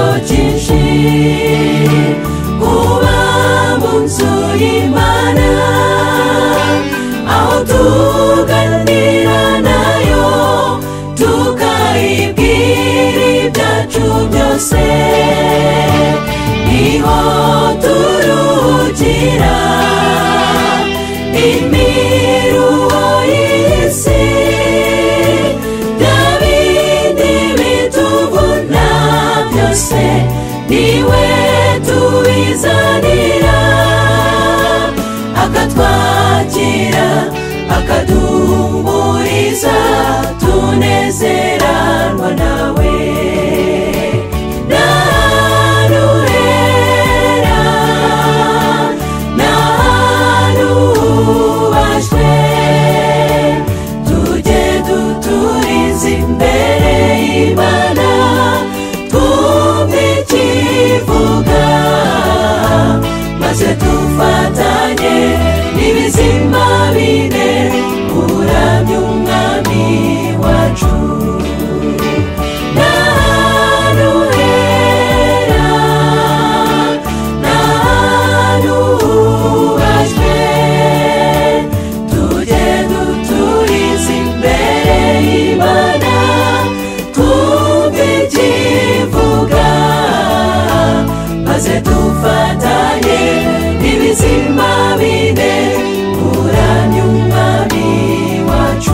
cyinshi kuba mu nzu y'Imana, aho tuganira nayo tukayibwira ibyacu byose, niho turuhukira imiruho y'isi, bya bindi bituvuna byose niwe tubizanira, akatwakira akaduhumuriza, tunezeranwa nawe. Dufatanye n'ibizima bine kuramya umwami wacu. N'ahantu hera, n'ahantu hubashywe, tujye duturiza imbere y'Imana, twumve ikivuga, maze dufatanye n'ibizima bine kuramya umwami wacu.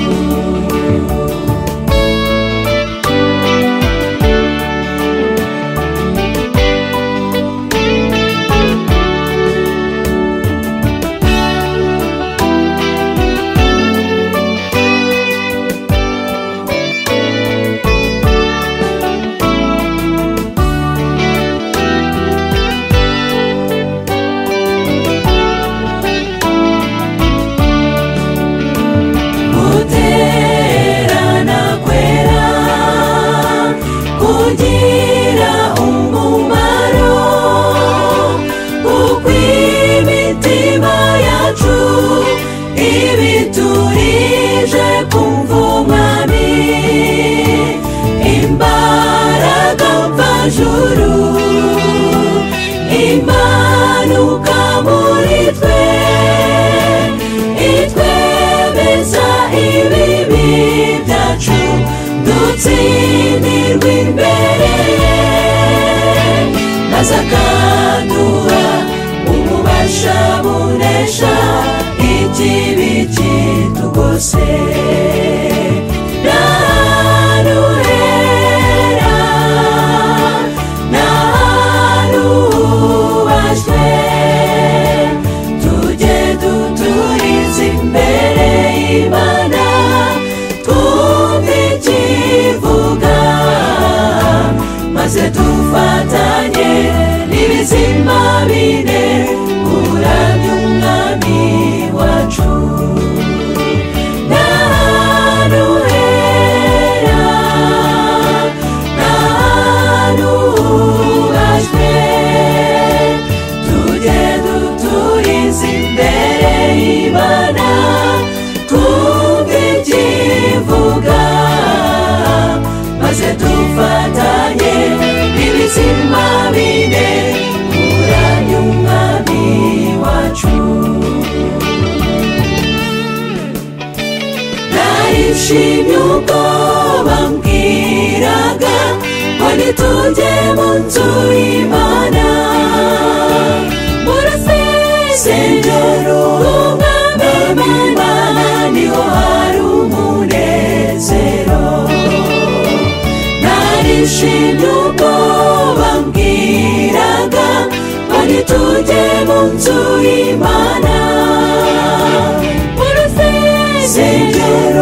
Kugira umumaro, kuko imitima yacu ibiturije kumva umwami, imbaraga mvajuru imanuka muri twe, itwemeza ibibi byacu, dutsindirwa imbere ye, maze akaduha ububasha bunesha ikibi kitugose. N'ahantu hera, n'ahantu hubashywe, tujye duturiza imbere y'Imana, twumve ikivuga, maze dufatanye n'ibizima bine kuramya umwami wacu. N'ahantu hera, n'ahantu hubashywe, tujye duturiza imbere y'Imana, twumve ikivuga, maze dufatanye n'ibizima bine kuramya umwami wacu. Narishimye ubwo bambwiraga ngo nitujye mu nzu y'Imana, mu rusengero rw'umwami Imana, niho hari umunezero. Narishimye ubwo bambwiraga ngo nitujye mu nzu y'Imana, mu rusengero